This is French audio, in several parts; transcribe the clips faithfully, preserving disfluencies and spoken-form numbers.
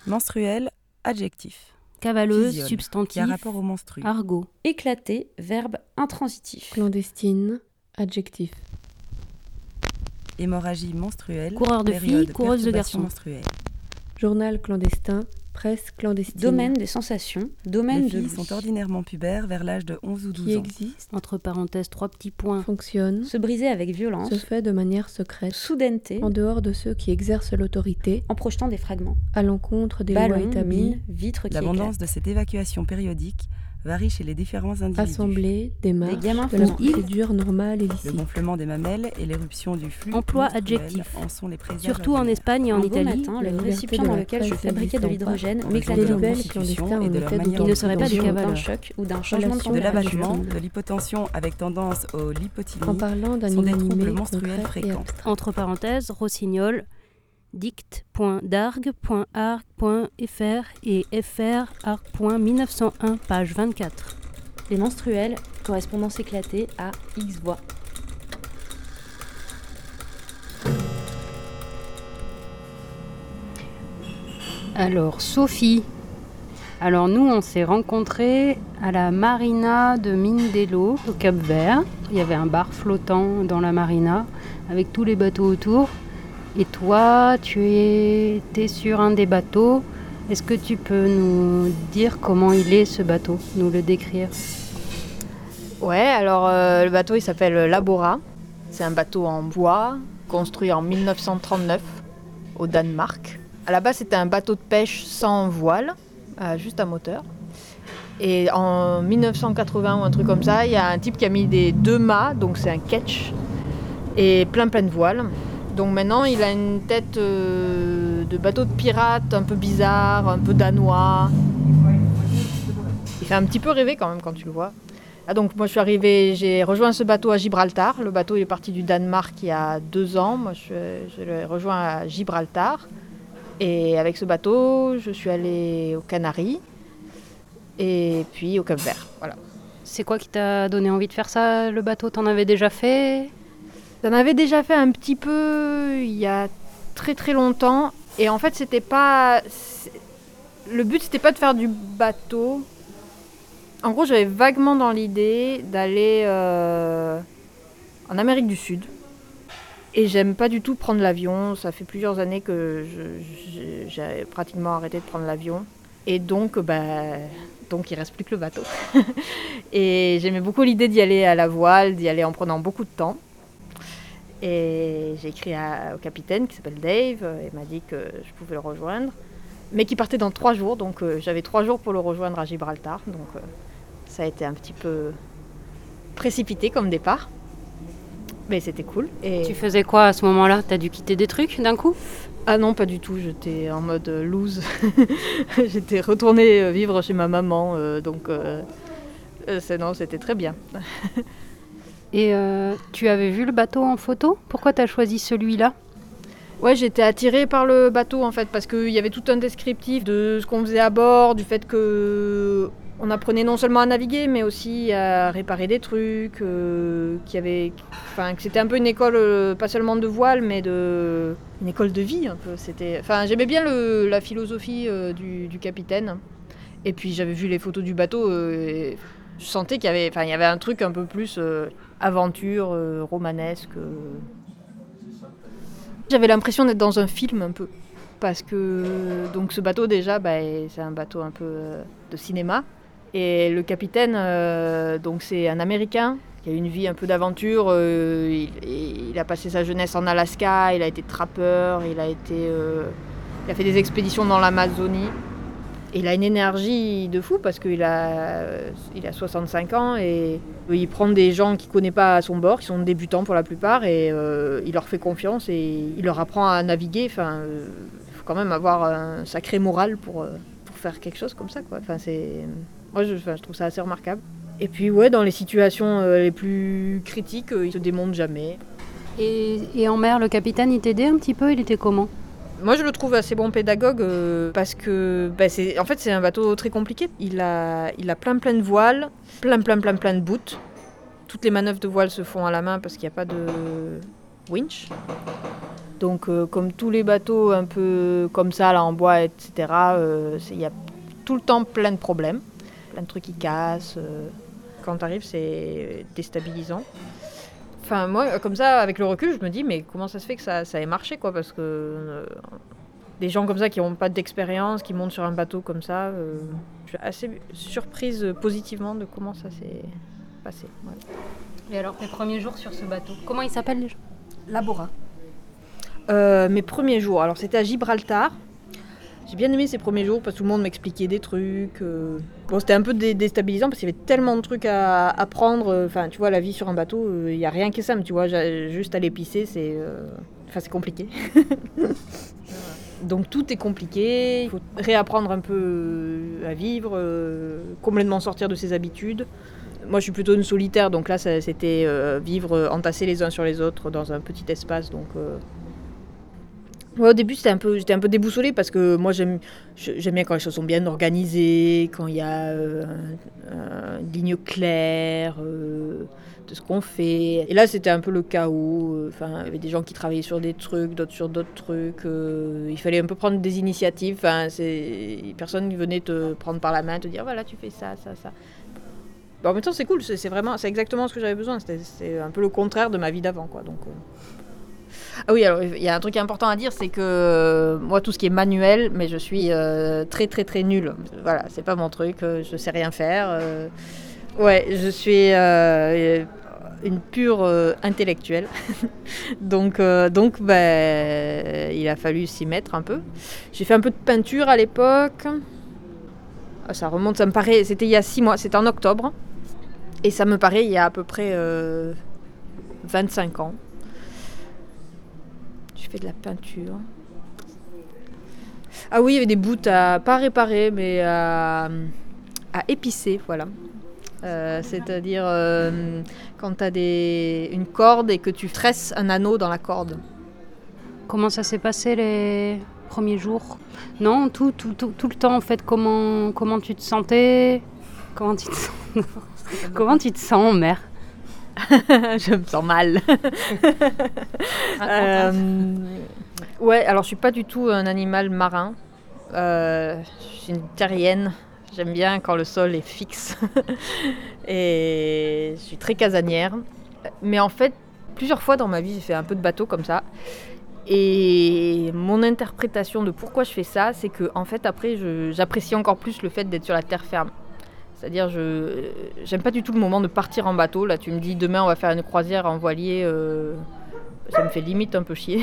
Menstruel, adjectif. Cavaleuse, Physiole, substantif, qui a rapport au menstru. argot. Éclaté, verbe intransitif. Clandestine, adjectif. Hémorragie menstruelle. Coureur de période filles, coureuse de perturbation garçons. menstruelle. Journal clandestin, presse clandestine. Domaine des sensations, domaine Les de filles l'ouïe. sont ordinairement pubères vers l'âge de onze ou douze Qui ans. existe, Entre parenthèses, trois petits points. fonctionne, Se briser avec violence, se fait de manière secrète, soudaineté, en dehors de ceux qui exercent l'autorité, en projetant des fragments. à l'encontre des lois Ballons, établies, mines, vitres qui L'abondance éclatent. de cette évacuation périodique varie chez les différents individus. assemblée, démarche, Des gamins de la font procédure normale et Le licite. gonflement des mamelles et l'éruption du flux Emploi menstruel adjectif. en sont les présages Surtout en ordinaires. Espagne et en Un beau Italie. matin, la le liberté récipient de dans la lequel je presse fabriquais de n'existant l'hydrogène pas, m'éclatait de de la Libelle constitution clandestin et en de leur état de manière Il ne serait pas du domination. cavale. d'un choc ou d'un changement de Relation de température. l'abattement, de l'hypotension avec tendance au lipotylie En parlant d'un sont des troubles inanimé menstruels concret et fréquents. abstrait. Entre parenthèses, rossignol, dict point dargue point arc point f r et f r arc point mille neuf cent un, page vingt-quatre. Les menstruels, correspondance éclatée à X voix. Alors, Sophie. Alors, nous, on s'est rencontrés à la marina de Mindelo, au Cap-Vert. Il y avait un bar flottant dans la marina, avec tous les bateaux autour. Et toi, tu étais sur un des bateaux. Est-ce que tu peux nous dire comment il est, ce bateau, nous le décrire? Ouais, alors euh, le bateau il s'appelle Labora. C'est un bateau en bois construit en mille neuf cent trente-neuf au Danemark. À la base c'était un bateau de pêche sans voile, euh, juste à moteur. Et en mille neuf cent quatre-vingts ou un truc comme ça, il y a un type qui a mis des deux mâts, donc c'est un ketch, et plein plein de voiles. Donc maintenant il a une tête euh, de bateau de pirate un peu bizarre, un peu danois. Il fait un petit peu rêver quand même quand tu le vois. Ah donc moi je suis arrivée, j'ai rejoint ce bateau à Gibraltar. Le bateau il est parti du Danemark il y a deux ans. Moi je, je l'ai rejoint à Gibraltar. Et avec ce bateau, je suis allée aux Canaries et puis au Cap-Vert. Voilà. C'est quoi qui t'a donné envie de faire ça, le bateau? T'en avais déjà fait? J'en avais déjà fait un petit peu il y a très très longtemps. Et en fait c'était pas... c'est- Le but c'était pas de faire du bateau. En gros, j'avais vaguement dans l'idée d'aller euh, en Amérique du Sud. Et j'aime pas du tout prendre l'avion. Ça fait plusieurs années que je- je- j'ai pratiquement arrêté de prendre l'avion. Et donc, bah, donc il reste plus que le bateau. Et j'aimais beaucoup l'idée d'y aller à la voile, d'y aller en prenant beaucoup de temps. Et j'ai écrit à- au capitaine qui s'appelle Dave. euh, Il m'a dit que je pouvais le rejoindre. Mais qui partait dans trois jours. Donc euh, j'avais trois jours pour le rejoindre à Gibraltar. Donc euh, ça a été un petit peu précipité comme départ. Mais c'était cool. Et... Tu faisais quoi à ce moment-là? T'as dû quitter des trucs d'un coup? Ah non, pas du tout. J'étais en mode euh, loose. J'étais retournée euh, vivre chez ma maman. euh, donc euh, euh, c'est- non, c'était très bien. Et euh, tu avais vu le bateau en photo? Pourquoi t'as choisi celui-là? Ouais, j'étais attirée par le bateau en fait, parce qu'il y avait tout un descriptif de ce qu'on faisait à bord, du fait que on apprenait non seulement à naviguer, mais aussi à réparer des trucs, euh, qu'il y avait, enfin, que c'était un peu une école, euh, pas seulement de voile, mais de, une école de vie un peu. C'était, enfin, j'aimais bien le, la philosophie euh, du, du capitaine. Et puis j'avais vu les photos du bateau, euh, et je sentais qu'il y avait, enfin, il y avait un truc un peu plus euh, aventure, euh, romanesque. euh. J'avais l'impression d'être dans un film un peu, parce que donc ce bateau déjà, bah, c'est un bateau un peu euh, de cinéma, et le capitaine, euh, donc c'est un Américain qui a eu une vie un peu d'aventure. euh, il, il a passé sa jeunesse en Alaska, il a été trappeur, il a été, euh, il a fait des expéditions dans l'Amazonie. Et il a une énergie de fou parce qu'il a, il a soixante-cinq ans et il prend des gens qu'il ne connaît pas à son bord, qui sont débutants pour la plupart, et euh, il leur fait confiance et il leur apprend à naviguer. Enfin, euh, il faut quand même avoir un sacré moral pour, euh, pour faire quelque chose comme ça, quoi. Enfin, c'est... Moi, je, enfin, je trouve ça assez remarquable. Et puis, ouais, dans les situations euh, les plus critiques, euh, il ne se démonte jamais. Et, et en mer, le capitaine, il t'aidait un petit peu? Il était comment? Moi, je le trouve assez bon pédagogue euh, parce que, bah, c'est, en fait, c'est un bateau très compliqué. Il a, il a plein, plein de voiles, plein, plein, plein, plein de bouts. Toutes les manœuvres de voile se font à la main parce qu'il n'y a pas de, winch. Donc euh, comme tous les bateaux un peu comme ça, là en bois, et cetera, euh, il y a tout le temps plein de problèmes, plein de trucs qui cassent. Euh, quand tu arrives, c'est déstabilisant. Enfin, moi, comme ça, avec le recul, je me dis, mais comment ça se fait que ça, ça ait marché, quoi, parce que euh, des gens comme ça qui n'ont pas d'expérience, qui montent sur un bateau comme ça, euh, je suis assez surprise positivement de comment ça s'est passé. Ouais. Et alors, tes premiers jours sur ce bateau, comment il s'appelle déjà ? Labora. Euh, mes premiers jours, alors c'était à Gibraltar. J'ai bien aimé ces premiers jours parce que tout le monde m'expliquait des trucs. Euh... Bon, c'était un peu dé- déstabilisant parce qu'il y avait tellement de trucs à apprendre. Enfin, tu vois, la vie sur un bateau, il euh, n'y a rien qui est simple. Tu vois, juste aller pisser, c'est, euh... enfin, c'est compliqué. Donc tout est compliqué. Il faut réapprendre un peu à vivre, euh... complètement sortir de ses habitudes. Moi, je suis plutôt une solitaire, donc là, ça, c'était euh, vivre entassés les uns sur les autres dans un petit espace. Donc euh... Ouais, au début, c'était un peu, j'étais un peu déboussolée parce que moi, j'aime, j'aime bien quand les choses sont bien organisées, quand il y a euh, un, une ligne claire euh, de ce qu'on fait. Et là, c'était un peu le chaos. Enfin, il y avait des gens qui travaillaient sur des trucs, d'autres sur d'autres trucs. Euh, il fallait un peu prendre des initiatives. Enfin, c'est personne qui venait te prendre par la main, te dire voilà, tu fais ça, ça, ça. Bon, en même temps, c'est cool. C'est, c'est vraiment, c'est exactement ce que j'avais besoin. C'était, c'était un peu le contraire de ma vie d'avant, quoi. Donc. Euh... Ah oui, alors il y a un truc important à dire, c'est que euh, moi tout ce qui est manuel, mais je suis euh, très très très nulle. Voilà, c'est pas mon truc, euh, je sais rien faire. Euh, ouais, je suis euh, une pure euh, intellectuelle. donc euh, donc bah, il a fallu s'y mettre un peu. J'ai fait un peu de peinture à l'époque. Ça remonte, ça me paraît, c'était il y a six mois, c'était en octobre. Et ça me paraît il y a à peu près euh, vingt-cinq ans. Je fais de la peinture. Ah oui, il y avait des bouts à pas réparer, mais à, à épicer, voilà. Euh, c'est-à-dire euh, quand tu as des, une corde et que tu tresses un anneau dans la corde. Comment ça s'est passé les premiers jours ? Non, tout, tout, tout, tout le temps en fait. Comment, comment tu te sentais ? Comment tu te sens ? Comment tu te sens, mère ? Je me sens mal. euh, ouais, alors je suis pas du tout un animal marin. Euh, je suis une terrienne. J'aime bien quand le sol est fixe. Et je suis très casanière. Mais en fait, plusieurs fois dans ma vie, j'ai fait un peu de bateau comme ça. Et mon interprétation de pourquoi je fais ça, c'est que en fait, après, je, j'apprécie encore plus le fait d'être sur la terre ferme. C'est-à-dire, je j'aime pas du tout le moment de partir en bateau. Là, tu me dis, demain, on va faire une croisière en voilier. Euh, ça me fait limite un peu chier.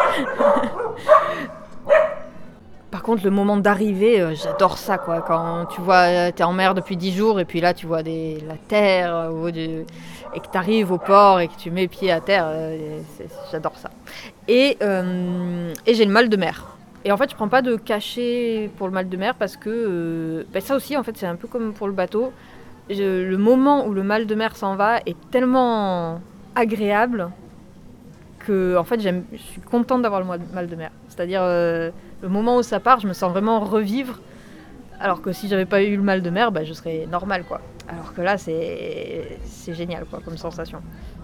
Par contre, le moment d'arrivée, euh, j'adore ça, quoi. Quand tu vois, t'es en mer depuis dix jours, et puis là, tu vois des, la terre, euh, du, et que t'arrives au port, et que tu mets pied à terre. Euh, c'est, j'adore ça. Et, euh, et j'ai le mal de mer. Et en fait, je prends pas de cachet pour le mal de mer parce que euh, ben ça aussi, en fait, c'est un peu comme pour le bateau. Je, le moment où le mal de mer s'en va est tellement agréable que, en fait, j'aime, je suis contente d'avoir le mal de mer. C'est-à-dire, euh, le moment où ça part, je me sens vraiment revivre. Alors que si j'avais pas eu le mal de mer, ben, je serais normale, quoi. Alors que là, c'est, c'est génial, quoi, comme sensation.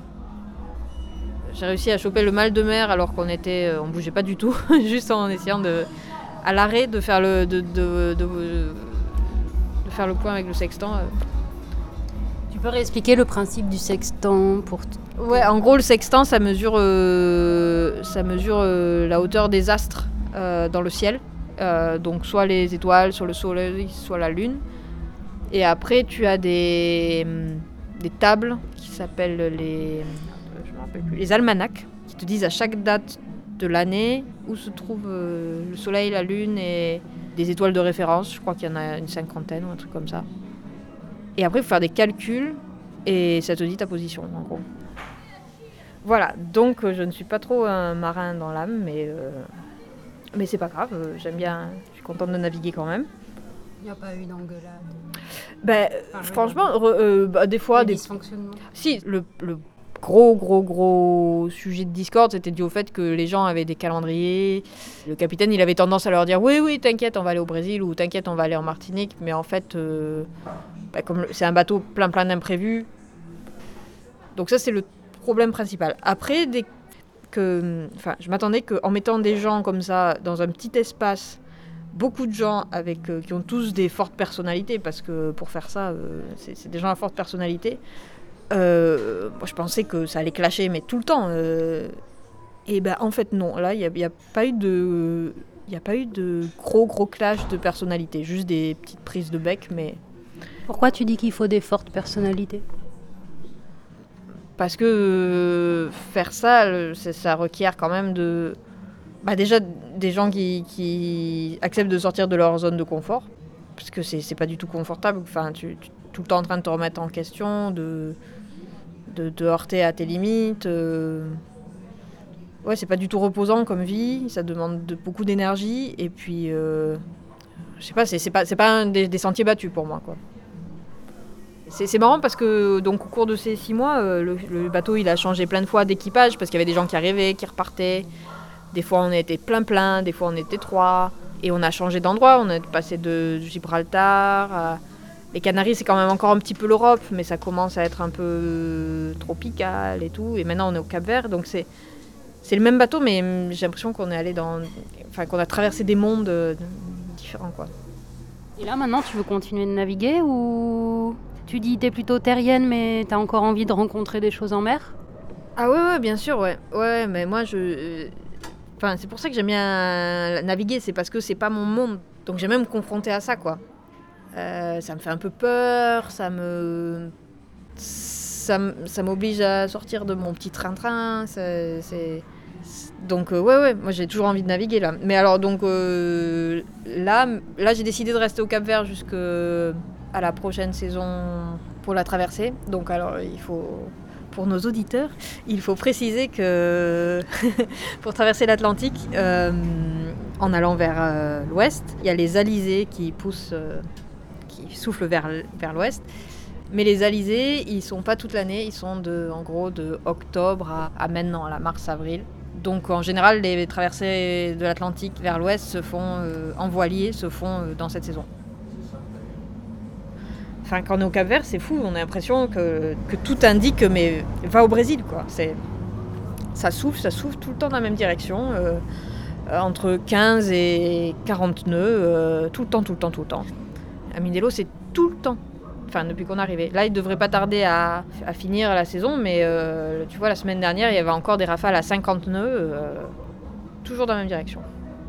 J'ai réussi à choper le mal de mer alors qu'on était, on bougeait pas du tout, juste en essayant de, à l'arrêt de faire le, de, de, de, de faire le point avec le sextant. Tu peux réexpliquer le principe du sextant pour t- Ouais, en gros le sextant ça mesure, euh, ça mesure euh, la hauteur des astres euh, dans le ciel, euh, donc soit les étoiles, soit le soleil, soit la lune. Et après tu as des, des tables qui s'appellent les les almanachs, qui te disent à chaque date de l'année où se trouve euh, le soleil, la lune et des étoiles de référence. Je crois qu'il y en a une cinquantaine ou un truc comme ça. Et après, il faut faire des calculs et ça te dit ta position, en gros. Voilà, donc euh, je ne suis pas trop un marin dans l'âme, mais, euh, mais c'est pas grave, euh, j'aime bien, je suis contente de naviguer quand même. Il n'y a pas eu d'engueulade. Ben, enfin, franchement, re, euh, bah, des fois... Des des dysfonctionnements. Si, le... le gros, gros, gros sujet de discorde, c'était dû au fait que les gens avaient des calendriers. Le capitaine, il avait tendance à leur dire « Oui, oui, t'inquiète, on va aller au Brésil » ou « T'inquiète, on va aller en Martinique ». Mais en fait, euh, bah, comme c'est un bateau plein, plein d'imprévus. Donc ça, c'est le problème principal. Après, des, que, enfin, je m'attendais qu'en mettant des gens comme ça dans un petit espace, beaucoup de gens avec, euh, qui ont tous des fortes personnalités, parce que pour faire ça, euh, c'est, c'est des gens à forte personnalité, euh, moi, je pensais que ça allait clasher, mais tout le temps. Euh, et ben en fait non, là il n'y a, y a pas eu de... Il n'y a pas eu de gros gros clash de personnalité, juste des petites prises de bec, mais... Pourquoi tu dis qu'il faut des fortes personnalités ? Parce que euh, faire ça, le- ça, ça requiert quand même de... Bah déjà, des gens qui, qui acceptent de sortir de leur zone de confort, parce que c'est, c'est pas du tout confortable. Enfin, tu, tu tout le temps en train de te remettre en question, de, de te heurter à tes limites. euh. Ouais, c'est pas du tout reposant comme vie, ça demande de, beaucoup d'énergie, et puis... euh, Je sais pas, c'est, c'est pas, c'est pas un des, des sentiers battus pour moi, quoi. C'est, c'est marrant parce que donc au cours de ces six mois, euh, le, le bateau il a changé plein de fois d'équipage parce qu'il y avait des gens qui arrivaient, qui repartaient. Des fois on était plein plein, des fois on était trois. Et on a changé d'endroit, on est passé de Gibraltar à... Les Canaries c'est quand même encore un petit peu l'Europe, mais ça commence à être un peu tropical et tout. Et maintenant on est au Cap-Vert, donc c'est, c'est le même bateau, mais j'ai l'impression qu'on est allé dans... Enfin qu'on a traversé des mondes euh, différents, quoi. Et là maintenant tu veux continuer de naviguer ou tu dis t'es plutôt terrienne mais t'as encore envie de rencontrer des choses en mer ? Ah ouais, ouais, bien sûr, ouais. Ouais, mais moi, je... euh, Enfin, c'est pour ça que j'aime bien naviguer, c'est parce que c'est pas mon monde. Donc j'aime même me confronter à ça, quoi. Euh, ça me fait un peu peur, ça me... Ça, m- ça m'oblige à sortir de mon petit train-train, c'est... c'est- Donc euh, ouais, ouais, moi j'ai toujours envie de naviguer, là. Mais alors, donc, euh, là, là, j'ai décidé de rester au Cap-Vert jusqu'à la prochaine saison pour la traversée. Donc alors, il faut... Pour nos auditeurs, il faut préciser que pour traverser l'Atlantique, euh, en allant vers euh, l'ouest, il y a les alizés qui poussent, euh, qui soufflent vers, l- vers l'ouest. Mais les alizés, ils sont pas toute l'année, ils sont de, en gros de octobre à, à maintenant, à la mars-avril. Donc en général, les traversées de l'Atlantique vers l'ouest se font euh, en voilier, se font euh, dans cette saison. Enfin, quand on est au Cap-Vert, c'est fou, on a l'impression que, que tout indique, mais va au Brésil, quoi. C'est, ça souffle, ça souffle tout le temps dans la même direction, euh, euh, entre quinze et quarante nœuds, euh, tout le temps, tout le temps, tout le temps. À Mindelo, c'est tout le temps, enfin, depuis qu'on est arrivé. Là, il ne devrait pas tarder à, à finir la saison, mais euh, tu vois, la semaine dernière, il y avait encore des rafales à cinquante nœuds, euh, toujours dans la même direction.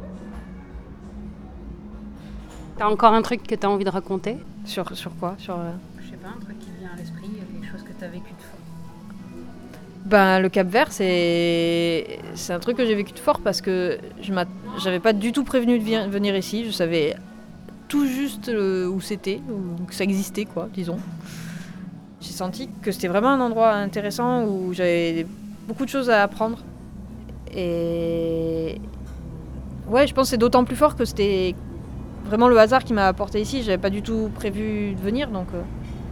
T'as encore un truc que t'as envie de raconter ? Sur, sur quoi sur, euh... Je sais pas, un truc qui vient à l'esprit, quelque chose que t'as vécu de fort. Ben, le Cap-Vert, c'est... c'est un truc que j'ai vécu de fort parce que je m'att... j'avais pas du tout prévenu de vi- venir ici. Je savais tout juste euh, où c'était, où que ça existait, quoi, disons. J'ai senti que c'était vraiment un endroit intéressant où j'avais beaucoup de choses à apprendre. Et ouais, je pense que c'est d'autant plus fort que c'était vraiment le hasard qui m'a apporté ici. J'avais pas du tout prévu de venir, donc... euh,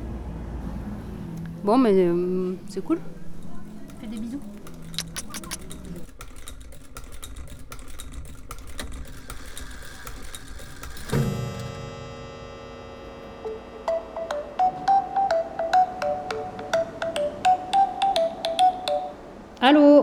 Bon, mais euh, c'est cool. Fais des bisous. Allô ?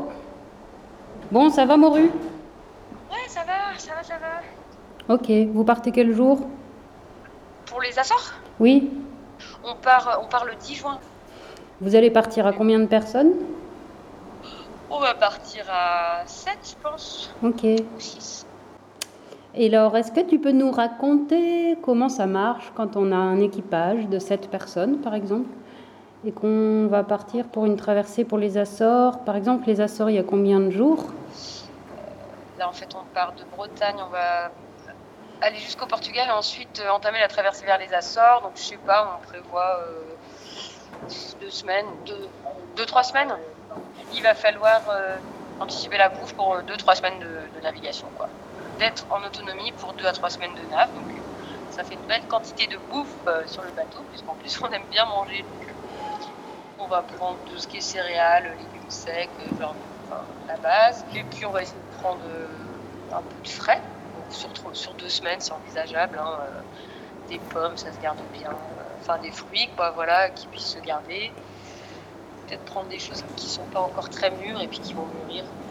Bon, ça va, Moru ? Ouais, ça va, ça va, ça va. Ok, vous partez quel jour ? Pour les Açores, Oui. on part, on part le dix juin. Vous allez partir à combien de personnes ? On va partir à sept, je pense, Ok. ou six. Et alors, est-ce que tu peux nous raconter comment ça marche quand on a un équipage de sept personnes, par exemple, et qu'on va partir pour une traversée pour les Açores ? Par exemple, les Açores, il y a combien de jours ? Là, en fait, on part de Bretagne, on va aller jusqu'au Portugal et ensuite euh, entamer la traversée vers les Açores. Donc, je sais pas, on prévoit euh, deux semaines, deux, deux, trois semaines. Il va falloir euh, anticiper la bouffe pour deux, trois semaines de, de navigation, quoi. D'être en autonomie pour deux à trois semaines de nav. Donc, ça fait une belle quantité de bouffe euh, sur le bateau, puisqu'en plus, on aime bien manger. Donc, on va prendre tout ce qui est céréales, légumes secs, genre enfin, la base. Et puis on va essayer de prendre euh, un peu de frais. Donc sur, sur deux semaines, c'est envisageable. Hein, euh, des pommes, ça se garde bien. Euh, enfin des fruits, quoi, voilà, qui puissent se garder. Peut-être prendre des choses qui ne sont pas encore très mûres et puis qui vont mûrir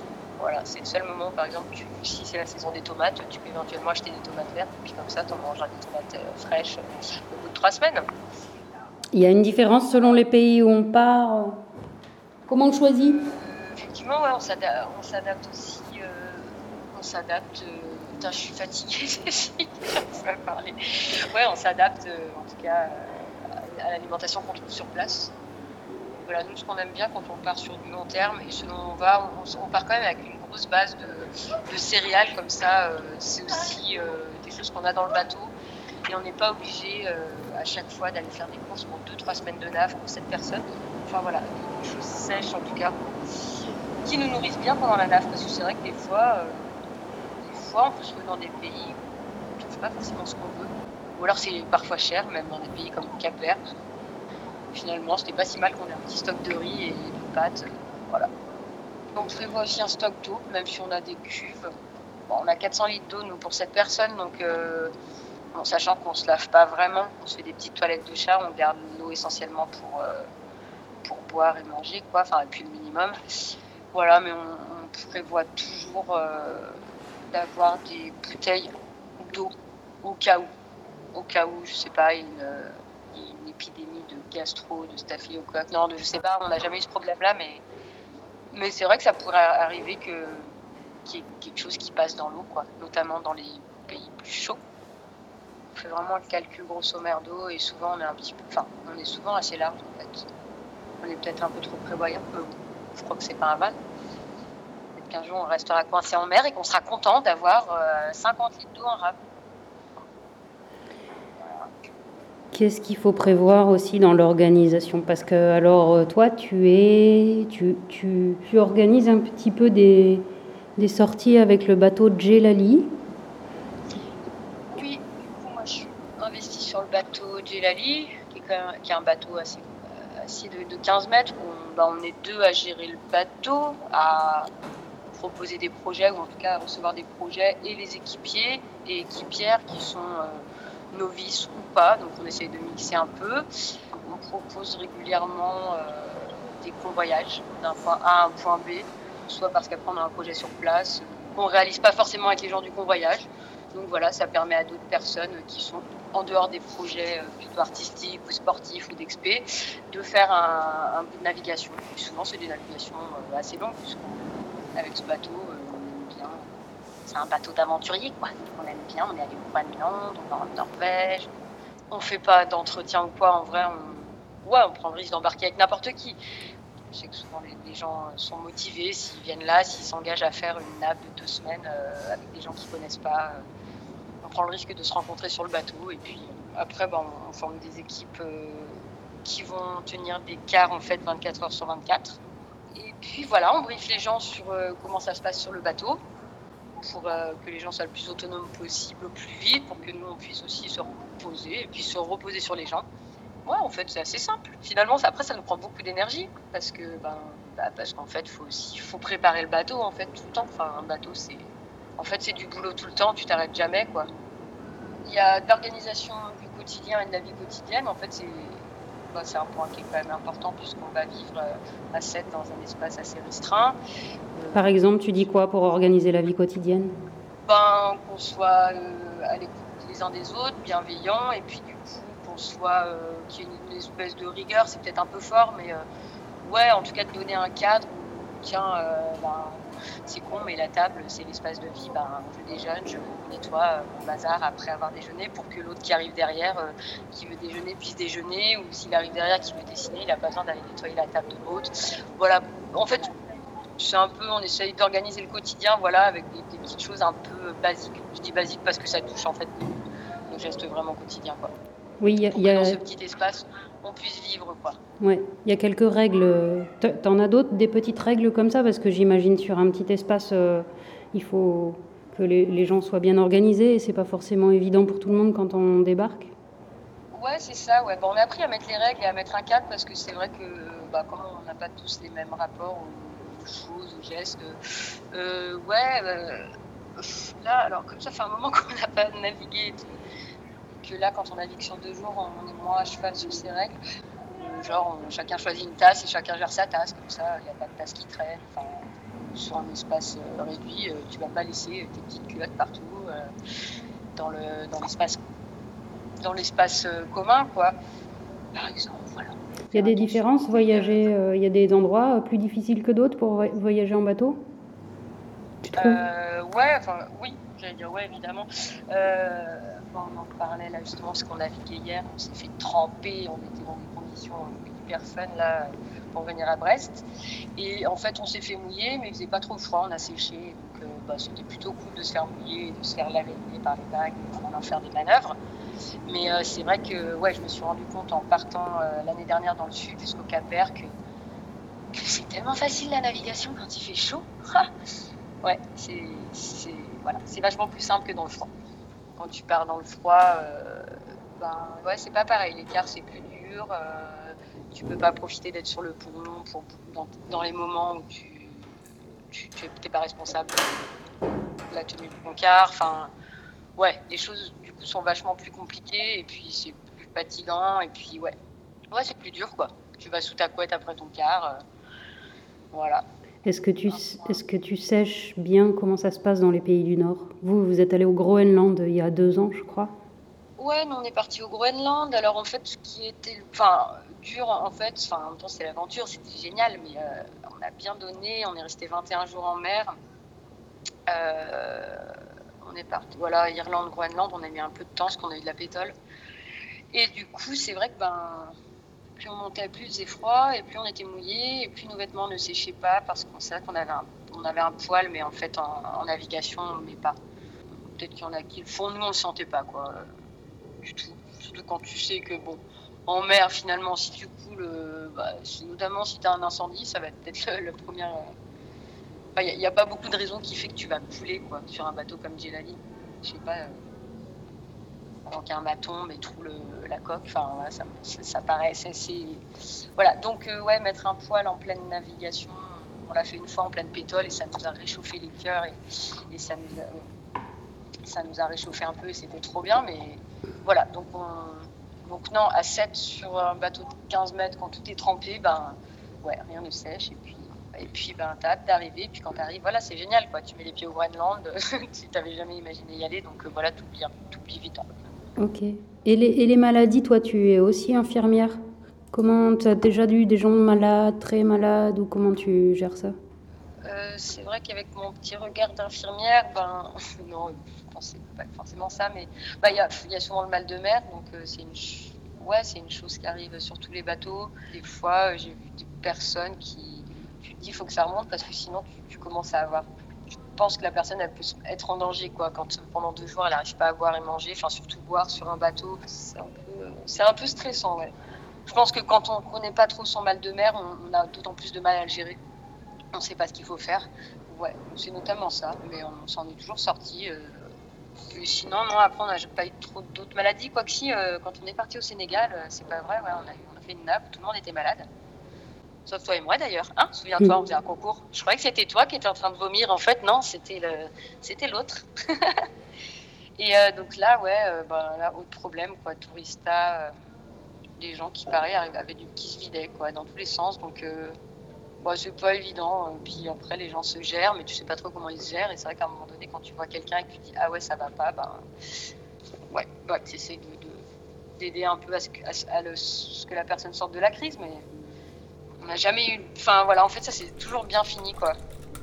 Voilà, c'est le seul moment, par exemple, tu, si c'est la saison des tomates, tu peux éventuellement acheter des tomates vertes, et puis comme ça, tu en mangeras des tomates euh, fraîches euh, au bout de trois semaines. Il y a une différence selon les pays où on part. Comment on choisit ? Euh, effectivement, ouais, on, s'adapte, on s'adapte aussi. Euh, on s'adapte. Euh, putain, je suis fatiguée, Cécile, je vais parler. Ouais, on s'adapte, euh, en tout cas, euh, à l'alimentation qu'on trouve sur place. Voilà, nous, ce qu'on aime bien quand on part sur du long terme et selon où on va, on, on part quand même avec une grosse base de, de céréales comme ça. Euh, c'est aussi euh, des choses qu'on a dans le bateau et on n'est pas obligé euh, à chaque fois d'aller faire des courses pour deux trois semaines de naf pour cette personne. Enfin voilà, des choses sèches en tout cas, qui nous nourrissent bien pendant la naf parce que c'est vrai que des fois, euh, des fois on peut se retrouver dans des pays où on ne trouve pas forcément ce qu'on veut. Ou alors c'est parfois cher, même dans des pays comme le Cap-Vert. Finalement, c'était pas si mal qu'on ait un petit stock de riz et de pâtes. Euh, voilà. On prévoit aussi un stock d'eau, même si on a des cuves. Bon, on a quatre cents litres d'eau, nous, pour cette personne. Donc, euh, bon, sachant qu'on se lave pas vraiment, on se fait des petites toilettes de chat, on garde l'eau essentiellement pour, euh, pour boire et manger, quoi. Enfin, et puis le minimum. Voilà, mais on, on prévoit toujours euh, d'avoir des bouteilles d'eau au cas où. Au cas où, je sais pas, une... une épidémie de gastro, de staphylocoque. Non, de, je sais pas, on n'a jamais eu ce problème-là, mais, mais c'est vrai que ça pourrait arriver que, qu'il y ait quelque chose qui passe dans l'eau, quoi, notamment dans les pays plus chauds. On fait vraiment le calcul grosso merdo et souvent on est un petit peu, enfin, on est souvent assez large en fait. On est peut-être un peu trop prévoyant, mais bon, je crois que c'est pas un mal. Peut-être qu'un jour on restera coincé en mer et qu'on sera content d'avoir euh, cinquante litres d'eau en rab. Qu'est-ce qu'il faut prévoir aussi dans l'organisation ? Parce que, alors, toi, tu es, tu, tu, tu organises un petit peu des, des sorties avec le bateau Djellali. Oui, du coup, moi, je suis investie sur le bateau Djellali, qui est, quand même, qui est un bateau assez, assez de, de quinze mètres. On, bah, on est deux à gérer le bateau, à proposer des projets, ou en tout cas à recevoir des projets, et les équipiers et équipières qui sont... Euh, novices ou pas, donc on essaie de mixer un peu. On propose régulièrement euh, des convoyages d'un point A à un point B, soit parce qu'après on a un projet sur place, qu'on ne réalise pas forcément avec les gens du convoyage. Donc voilà, ça permet à d'autres personnes qui sont en dehors des projets euh, plutôt artistiques ou sportifs ou d'expé, de faire un, un bout de navigation. Et souvent c'est des navigations euh, assez longues, puisqu'avec ce bateau, euh, on aime bien. C'est un bateau d'aventurier, quoi. On aime bien, on est allé au Groenland, on va en Norvège. On fait pas d'entretien ou quoi, en vrai, on, ouais, on prend le risque d'embarquer avec n'importe qui. Je sais que souvent les, les gens sont motivés s'ils viennent là, s'ils s'engagent à faire une nave de deux semaines euh, avec des gens qu'ils connaissent pas. Euh, on prend le risque de se rencontrer sur le bateau et puis euh, après, bah, on, on forme des équipes euh, qui vont tenir des quarts en fait vingt-quatre heures sur vingt-quatre. Et puis voilà, on briefe les gens sur euh, comment ça se passe sur le bateau, pour euh, que les gens soient le plus autonomes possible, au plus vite, pour que nous, on puisse aussi se reposer, et puis se reposer sur les gens. Ouais, en fait, c'est assez simple. Finalement, ça, après, ça nous prend beaucoup d'énergie, parce que, ben, bah, parce qu'en fait, faut aussi, faut préparer le bateau, en fait, tout le temps. Enfin, un bateau, c'est, en fait, c'est du boulot tout le temps, tu t'arrêtes jamais, quoi. Il y a de l'organisation du quotidien et de la vie quotidienne, en fait, c'est, bah, c'est un point qui est quand même important, puisqu'on va vivre à sept dans un espace assez restreint. Par exemple, tu dis quoi pour organiser la vie quotidienne ? Ben, qu'on soit euh, à l'écoute les uns des autres, bienveillants, et puis du coup, qu'on soit, euh, qu'il y ait une, une espèce de rigueur, c'est peut-être un peu fort, mais euh, ouais, en tout cas, de donner un cadre où, tiens, euh, ben, c'est con, mais la table, c'est l'espace de vie, ben, je déjeune, je nettoie euh, mon bazar après avoir déjeuné pour que l'autre qui arrive derrière, euh, qui veut déjeuner, puisse déjeuner, ou s'il arrive derrière qui veut dessiner, il n'a pas besoin d'aller nettoyer la table de l'autre. Voilà, en fait, c'est un peu, on essaye d'organiser le quotidien, voilà, avec des, des petites choses un peu basiques. Je dis basiques parce que ça touche en fait nos, nos gestes vraiment quotidiens, quoi. Oui, il y a, pour y a... que dans ce petit espace, on puisse vivre, quoi. Ouais, il y a quelques règles. T'en as d'autres, des petites règles comme ça, parce que j'imagine sur un petit espace, euh, il faut que les, les gens soient bien organisés et c'est pas forcément évident pour tout le monde quand on débarque. Ouais, c'est ça. Ouais. Bon, on a appris à mettre les règles et à mettre un cadre parce que c'est vrai que, bah, comme on n'a pas tous les mêmes rapports aux, aux choses, aux gestes. Euh, ouais. Euh, là, alors comme ça fait un moment qu'on n'a pas navigué, et tout, que là, quand on navigue sur deux jours, on est moins à cheval sur ces règles. Euh, genre, on, chacun choisit une tasse et chacun gère sa tasse. Comme ça, il n'y a pas de tasse qui traîne. Enfin, sur un espace euh, réduit, euh, tu vas pas laisser tes petites culottes partout euh, dans, le, dans l'espace, dans l'espace euh, commun, quoi. Par exemple, voilà. Il y a des différences, voyager, euh, il y a des endroits plus difficiles que d'autres pour voyager en bateau? Tu trouves? Euh, ouais, enfin, oui, j'allais dire ouais, évidemment. Euh, bon, on en parlait là justement, parce qu'on naviguait hier, on s'est fait tremper, on était dans des conditions hyper fun là pour venir à Brest. Et en fait, on s'est fait mouiller, mais il faisait pas trop froid, on a séché. Donc, euh, bah, c'était plutôt cool de se faire mouiller, et de se faire laver par les vagues, en faire des manœuvres. Mais euh, c'est vrai que ouais, je me suis rendu compte en partant euh, l'année dernière dans le sud jusqu'au Cap-Vert que, que c'est tellement facile la navigation quand il fait chaud. Ouais, c'est, c'est, voilà, c'est vachement plus simple que dans le froid. Quand tu pars dans le froid, euh, ben, ouais, c'est pas pareil. L'écart, c'est plus dur. Euh, tu peux pas profiter d'être sur le pont pour, dans, dans les moments où tu tu n'es pas responsable de la tenue de ton quart. Enfin, ouais, les choses du coup sont vachement plus compliquées et puis c'est plus fatigant et puis ouais, ouais, c'est plus dur quoi. Tu vas sous ta couette après ton quart, euh, voilà. Est-ce que, tu, est-ce que tu sèches bien comment ça se passe dans les pays du Nord? Vous, vous êtes allé au Groenland il y a deux ans, je crois. Ouais, nous on est parti au Groenland. Alors en fait, ce qui était, enfin, dur en fait, enfin en même temps c'est l'aventure, c'était génial, mais euh, on a bien donné. On est resté vingt et un jours en mer. Euh, on est parti, voilà, Irlande, Groenland. On a mis un peu de temps parce qu'on a eu de la pétole. Et du coup, c'est vrai que ben. Plus on montait, plus il faisait froid, et plus on était mouillé, et plus nos vêtements ne séchaient pas, parce qu'on savait qu'on avait un, on avait un poil, mais en fait, en, en navigation, on ne le met pas. Peut-être qu'il y en a qui le font, nous, on ne le sentait pas, quoi, du tout. Surtout quand tu sais que, bon, en mer, finalement, si tu coules, euh, bah, si, notamment si tu as un incendie, ça va être peut-être le, le premier... Il euh... n'y a, a pas beaucoup de raisons qui fait que tu vas couler, quoi, sur un bateau comme Djellali. Je sais pas... Euh... Donc un maton, mais trouve le, la coque, enfin voilà, ça, ça, ça paraît, c'est, c'est... Voilà, donc euh, ouais, mettre un poil en pleine navigation, on l'a fait une fois en pleine pétole et ça nous a réchauffé les cœurs et, et ça, nous a, ça nous a réchauffé un peu et c'était trop bien, mais voilà, donc, on, donc non, à sept sur un bateau de quinze mètres, quand tout est trempé, ben ouais, rien ne sèche et puis... Et puis, ben, t'as hâte d'arriver. Puis quand t'arrives, voilà, c'est génial, quoi. Tu mets les pieds au Groenland, tu t'avais jamais imaginé y aller, donc euh, voilà, t'oublies, t'oublies vite. Hein. Ok. Et les, et les maladies, toi, tu es aussi infirmière? Comment tu as déjà eu des gens malades, très malades, ou comment tu gères ça? euh, C'est vrai qu'avec mon petit regard d'infirmière, ben, non, je pensais pas forcément ça, mais il bah, y, a, y a souvent le mal de mer, donc euh, c'est une, ch- ouais, c'est une chose qui arrive sur tous les bateaux. Des fois, euh, j'ai vu des personnes qui. Tu te dis, il faut que ça remonte parce que sinon, tu, tu commences à avoir. Je pense que la personne, elle peut être en danger, quoi. Quand pendant deux jours, elle n'arrive pas à boire et manger, enfin, surtout boire sur un bateau, c'est un peu, c'est un peu stressant, ouais. Je pense que quand on ne connaît pas trop son mal de mer, on, on a d'autant plus de mal à le gérer. On ne sait pas ce qu'il faut faire. Ouais, c'est notamment ça, mais on s'en est toujours sorti. Euh, et sinon, non, après, on n'a pas eu trop d'autres maladies, quoi que si, euh, quand on est parti au Sénégal, euh, c'est pas vrai, ouais, on a, on a fait une nappe, tout le monde était malade. Sauf toi et moi d'ailleurs, hein, souviens-toi, on faisait un concours. Je croyais que c'était toi qui étais en train de vomir, en fait, non, c'était, le... c'était l'autre. Et euh, donc là, ouais, euh, bah, là, autre problème, quoi, tourista, euh, les gens qui, pareil, avaient du qui se vidaient, quoi, dans tous les sens, donc euh, bah, c'est pas évident. Puis après, les gens se gèrent, mais tu sais pas trop comment ils se gèrent, et c'est vrai qu'à un moment donné, quand tu vois quelqu'un et que tu dis, ah ouais, ça va pas, ben, ouais, bah, tu essaies de, de, d'aider un peu à ce que, à, à le, ce que la personne sorte de la crise, mais on n'a jamais eu... Enfin, voilà, en fait, ça, c'est toujours bien fini, quoi.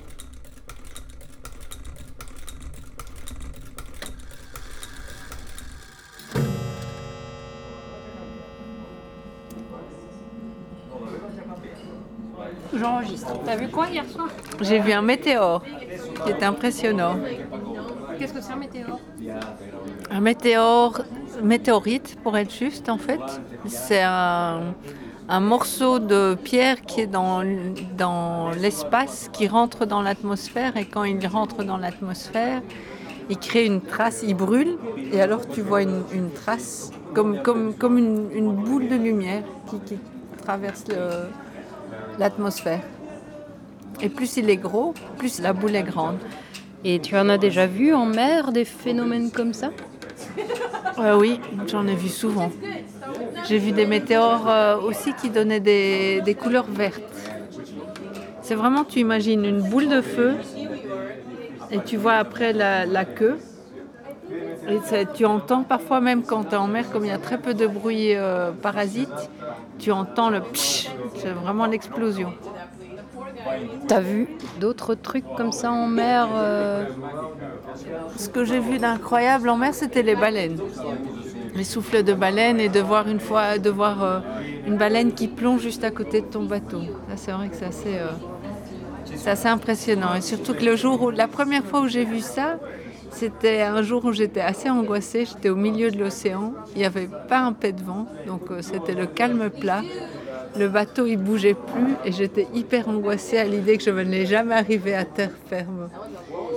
J'enregistre. T'as vu quoi hier soir? J'ai vu un météore qui est impressionnant. Qu'est-ce que c'est un météore? Un météore, météorite pour être juste en fait. C'est un, un morceau de pierre qui est dans, dans l'espace, qui rentre dans l'atmosphère et quand il rentre dans l'atmosphère, il crée une trace, il brûle et alors tu vois une, une trace comme, comme, comme une, une boule de lumière qui, qui traverse le... l'atmosphère. Et plus il est gros, plus la boule est grande. Et tu en as déjà vu en mer des phénomènes comme ça? euh, Oui, j'en ai vu souvent. J'ai vu des météores euh, aussi qui donnaient des, des couleurs vertes. C'est vraiment, tu imagines une boule de feu et tu vois après la, la queue. Et tu entends parfois même quand tu es en mer, comme il y a très peu de bruit euh, parasite, tu entends le psh, c'est vraiment l'explosion. T'as vu d'autres trucs comme ça en mer euh... Ce que j'ai vu d'incroyable en mer, c'était les baleines. Les souffles de baleines et de voir une fois de voir euh, une baleine qui plonge juste à côté de ton bateau. Ça, c'est vrai que c'est assez, euh, c'est assez impressionnant. Et surtout que le jour où, la première fois où j'ai vu ça, c'était un jour où j'étais assez angoissée. J'étais au milieu de l'océan. Il n'y avait pas un pet de vent, donc euh, c'était le calme plat. Le bateau, il bougeait plus et j'étais hyper angoissée à l'idée que je ne venais jamais arriver à terre ferme.